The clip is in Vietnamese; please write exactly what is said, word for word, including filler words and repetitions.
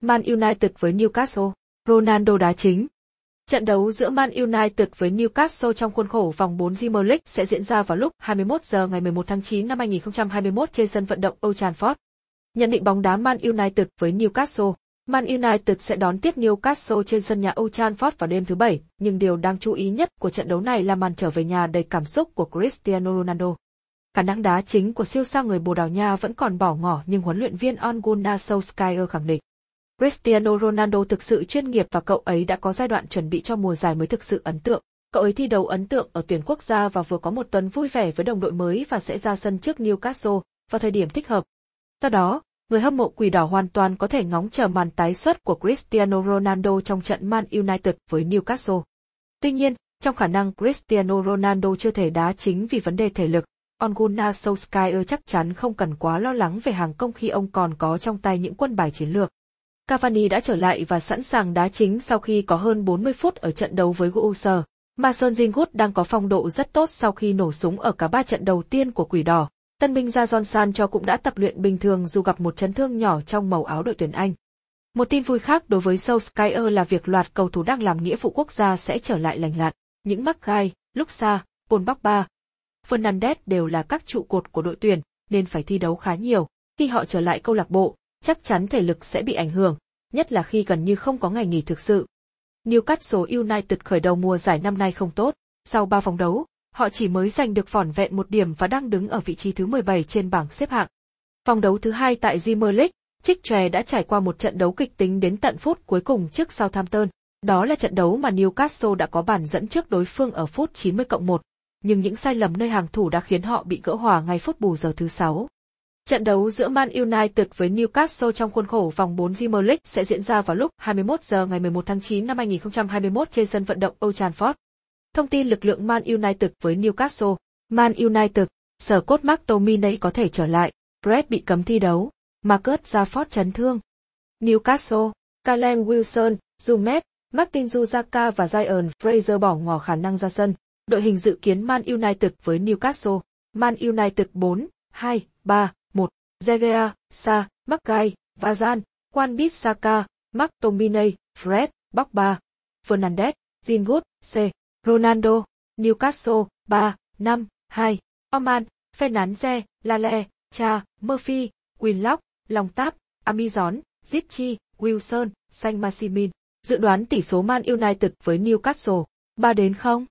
Man United với Newcastle, Ronaldo đá chính. Trận đấu giữa Man United với Newcastle trong khuôn khổ vòng bốn Premier League sẽ diễn ra vào lúc hai mươi mốt giờ ngày mười một tháng chín năm hai nghìn không trăm hai mươi mốt trên sân vận động Old Trafford. Nhận định bóng đá Man United với Newcastle. Man United sẽ đón tiếp Newcastle trên sân nhà Old Trafford vào đêm thứ Bảy, nhưng điều đáng chú ý nhất của trận đấu này là màn trở về nhà đầy cảm xúc của Cristiano Ronaldo. Khả năng đá chính của siêu sao người Bồ Đào Nha vẫn còn bỏ ngỏ, nhưng huấn luyện viên Ole Gunnar Solskjaer khẳng định Cristiano Ronaldo thực sự chuyên nghiệp và cậu ấy đã có giai đoạn chuẩn bị cho mùa giải mới thực sự ấn tượng. Cậu ấy thi đấu ấn tượng ở tuyển quốc gia và vừa có một tuần vui vẻ với đồng đội mới và sẽ ra sân trước Newcastle vào thời điểm thích hợp. Do đó, người hâm mộ Quỷ Đỏ hoàn toàn có thể ngóng chờ màn tái xuất của Cristiano Ronaldo trong trận Man United với Newcastle. Tuy nhiên, trong khả năng Cristiano Ronaldo chưa thể đá chính vì vấn đề thể lực, Ole Gunnar Solskjaer chắc chắn không cần quá lo lắng về hàng công khi ông còn có trong tay những quân bài chiến lược. Cavani đã trở lại và sẵn sàng đá chính sau khi có hơn bốn mươi phút ở trận đấu với gu u xê. Mason Greenwood đang có phong độ rất tốt sau khi nổ súng ở cả ba trận đầu tiên của Quỷ Đỏ. Tân binh Jadon Sancho cũng đã tập luyện bình thường dù gặp một chấn thương nhỏ trong màu áo đội tuyển Anh. Một tin vui khác đối với Solskjaer là việc loạt cầu thủ đang làm nghĩa vụ quốc gia sẽ trở lại lành lặn. Những Maguire, Luxa, Paul Pogba, Fernandes đều là các trụ cột của đội tuyển nên phải thi đấu khá nhiều. Khi họ trở lại câu lạc bộ, chắc chắn thể lực sẽ bị ảnh hưởng, nhất là khi gần như không có ngày nghỉ thực sự. Newcastle United khởi đầu mùa giải năm nay không tốt, sau ba vòng đấu, họ chỉ mới giành được vỏn vẹn một điểm và đang đứng ở vị trí thứ mười bảy trên bảng xếp hạng. Vòng đấu thứ hai tại Premier League, Chick Chòe đã trải qua một trận đấu kịch tính đến tận phút cuối cùng trước Southampton. Đó là trận đấu mà Newcastle đã có bàn dẫn trước đối phương ở phút chín mươi cộng một, nhưng những sai lầm nơi hàng thủ đã khiến họ bị gỡ hòa ngay phút bù giờ thứ sáu. Trận đấu giữa Man United với Newcastle trong khuôn khổ vòng bốn Premier League sẽ diễn ra vào lúc hai mươi mốt giờ ngày mười một tháng chín năm hai nghìn không trăm hai mươi mốt trên sân vận động Old Trafford. Thông tin lực lượng Man United với Newcastle. Man United, sở cốt McTominay có thể trở lại, Fred bị cấm thi đấu, Marcus Rashford chấn thương. Newcastle, Callum Wilson, Jumet, Martin Zuzaka và Ryan Fraser bỏ ngỏ khả năng ra sân. Đội hình dự kiến Man United với Newcastle. Man United bốn, hai, ba, một, Zegea, Sa, Maguire, Varane, Wan-Bissaka, McTominay, Fred, Pogba, Fernandes, Greenwood, C, Ronaldo. Newcastle ba, năm, hai, Oman, Fernandes, Lale, Cha, Murphy, Willock, Longtap, Amazon, Zichy, Wilson, Saint-Maximin. Dự đoán tỷ số Man United với Newcastle ba đến không.